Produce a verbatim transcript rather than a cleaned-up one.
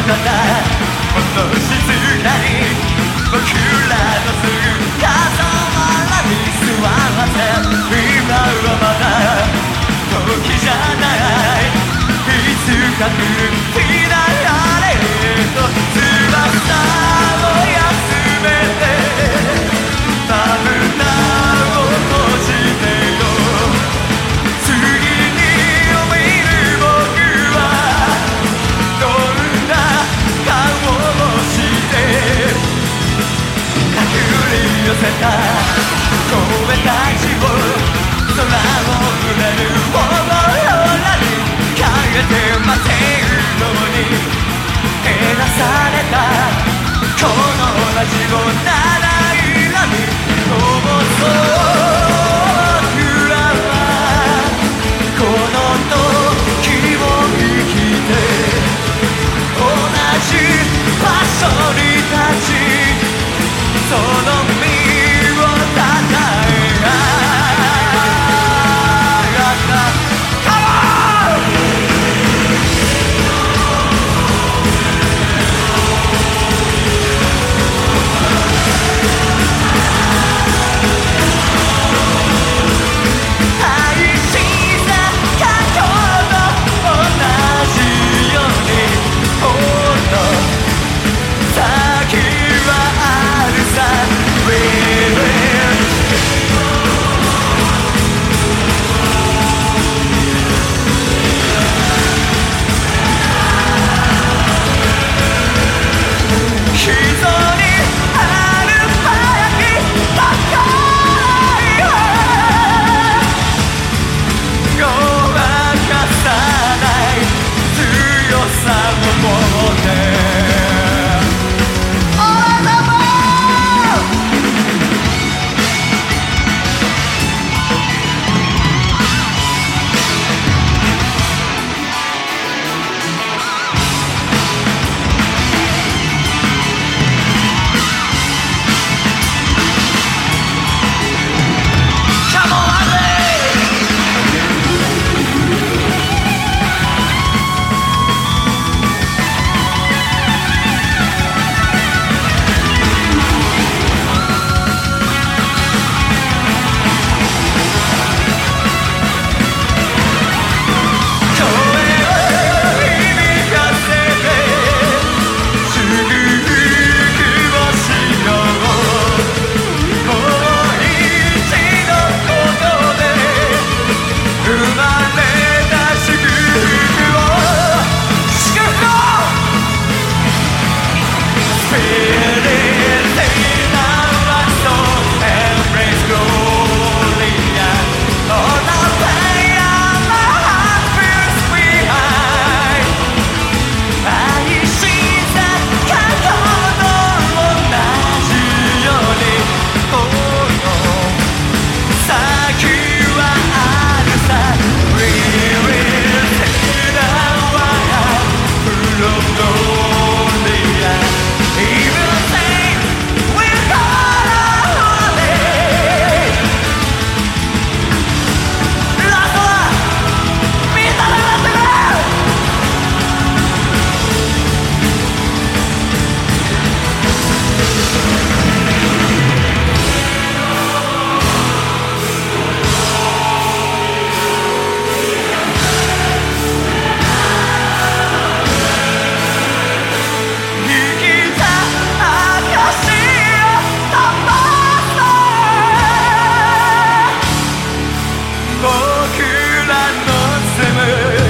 ほんの静かに僕らのすぐ傍らに座って今はまだ時じゃないいつか来るフィナーレへと翼を休めてまぶたを閉じてよ次に見る僕はどんな顔をしてたぐり寄せた声たちを空を触れるオーロラに変えて待てるのに照らされたこのラジオ七色にこぼそう僕らはこの時を生きて同じ場所に立ちその身をたたえ合った僕らの住む